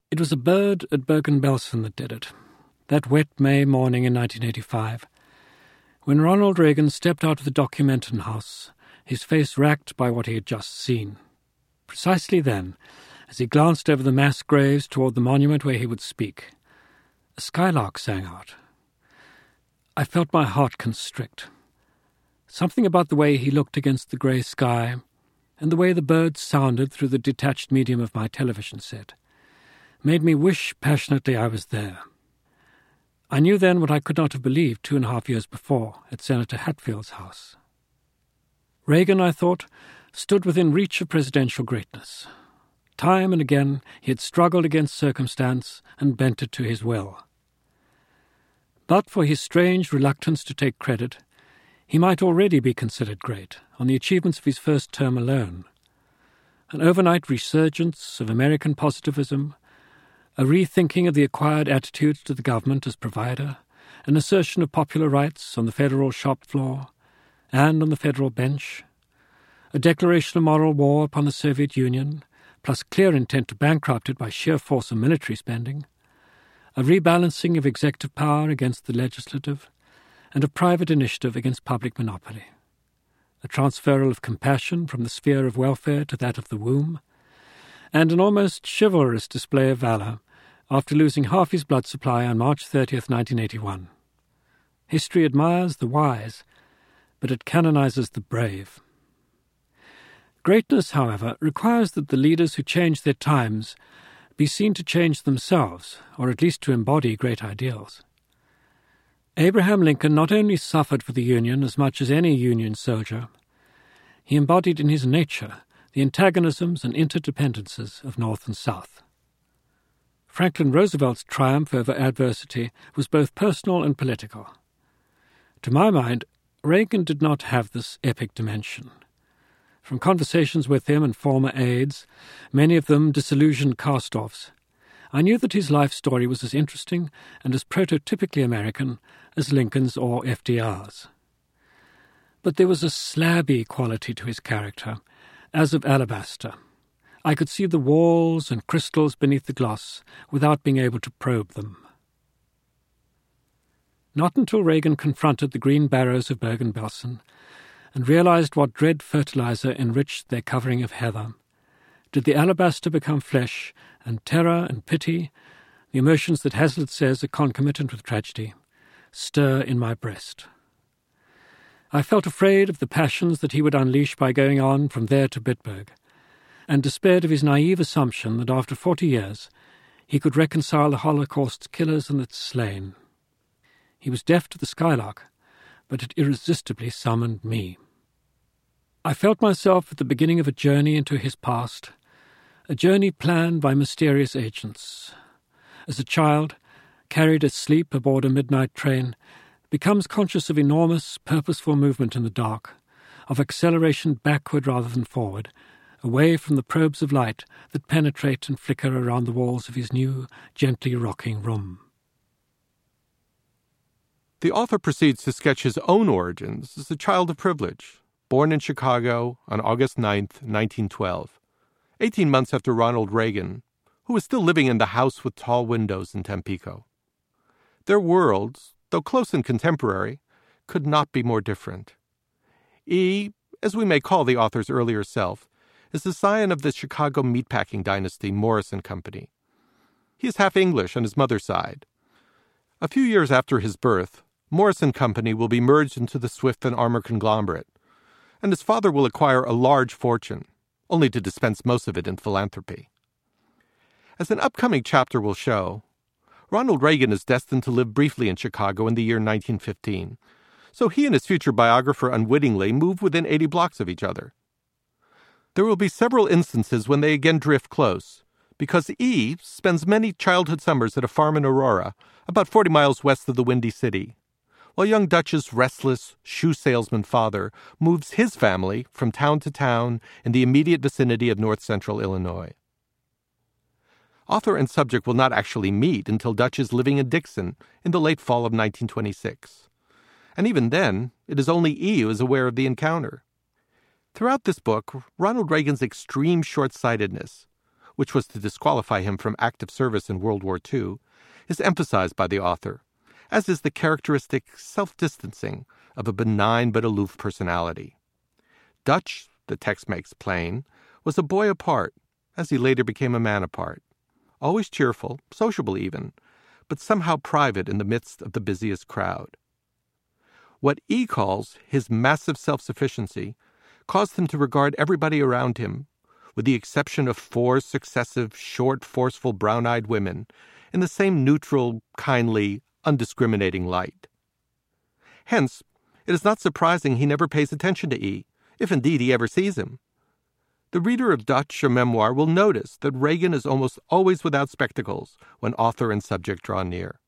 It was a bird at Bergen-Belsen that did it, that wet May morning in 1985, when Ronald Reagan stepped out of the Documentum House, his face racked by what he had just seen. Precisely then, as he glanced over the mass graves toward the monument where he would speak, a skylark sang out. I felt my heart constrict. Something about the way he looked against the grey sky and the way the birds sounded through the detached medium of my television set made me wish passionately I was there. I knew then what I could not have believed 2.5 years before at Senator Hatfield's house. Reagan, I thought, stood within reach of presidential greatness. Time and again he had struggled against circumstance and bent it to his will. But for his strange reluctance to take credit, he might already be considered great on the achievements of his first term alone. An overnight resurgence of American positivism, a rethinking of the acquired attitudes to the government as provider, an assertion of popular rights on the federal shop floor and on the federal bench, a declaration of moral war upon the Soviet Union, plus clear intent to bankrupt it by sheer force of military spending, a rebalancing of executive power against the legislative, and of private initiative against public monopoly, a transferal of compassion from the sphere of welfare to that of the womb, and an almost chivalrous display of valour after losing half his blood supply on March 30th, 1981. History admires the wise, but it canonizes the brave. Greatness, however, requires that the leaders who change their times be seen to change themselves, or at least to embody great ideals. Abraham Lincoln not only suffered for the Union as much as any Union soldier, he embodied in his nature the antagonisms and interdependences of North and South. Franklin Roosevelt's triumph over adversity was both personal and political. To my mind, Reagan did not have this epic dimension. From conversations with him and former aides, many of them disillusioned cast-offs, I knew that his life story was as interesting and as prototypically American as Lincoln's or FDR's. But there was a slabby quality to his character, as of alabaster. I could see the walls and crystals beneath the gloss without being able to probe them. Not until Reagan confronted the green barrows of Bergen-Belsen and realized what dread fertilizer enriched their covering of heather did the alabaster become flesh, and terror and pity, the emotions that Hazlitt says are concomitant with tragedy, stir in my breast. I felt afraid of the passions that he would unleash by going on from there to Bitburg, and despaired of his naive assumption that after 40 years he could reconcile the Holocaust's killers and its slain. He was deaf to the skylark, but it irresistibly summoned me. I felt myself at the beginning of a journey into his past, a journey planned by mysterious agents. As a child, carried asleep aboard a midnight train, becomes conscious of enormous, purposeful movement in the dark, of acceleration backward rather than forward, away from the probes of light that penetrate and flicker around the walls of his new, gently rocking room. The author proceeds to sketch his own origins as a child of privilege, born in Chicago on August 9th, 1912, 18 months after Ronald Reagan, who was still living in the house with tall windows in Tampico. Their worlds, though close and contemporary, could not be more different. E, as we may call the author's earlier self, is the scion of the Chicago meatpacking dynasty Morris & Company. He is half English on his mother's side. A few years after his birth, Morris & Company will be merged into the Swift and Armour conglomerate, and his father will acquire a large fortune, only to dispense most of it in philanthropy. As an upcoming chapter will show, Ronald Reagan is destined to live briefly in Chicago in the year 1915, so he and his future biographer unwittingly move within 80 blocks of each other. There will be several instances when they again drift close, because E spends many childhood summers at a farm in Aurora, about 40 miles west of the Windy City, while young Dutch's restless shoe salesman father moves his family from town to town in the immediate vicinity of north-central Illinois. Author and subject will not actually meet until Dutch is living in Dixon in the late fall of 1926. And even then, it is only E who is aware of the encounter. Throughout this book, Ronald Reagan's extreme short-sightedness, which was to disqualify him from active service in World War II, is emphasized by the author, as is the characteristic self-distancing of a benign but aloof personality. Dutch, the text makes plain, was a boy apart, as he later became a man apart. Always cheerful, sociable even, but somehow private in the midst of the busiest crowd. What E calls his massive self-sufficiency caused him to regard everybody around him, with the exception of 4 successive, short, forceful, brown-eyed women, in the same neutral, kindly, undiscriminating light. Hence, it is not surprising he never pays attention to E, if indeed he ever sees him. The reader of Dutch, a memoir, will notice that Reagan is almost always without spectacles when author and subject draw near.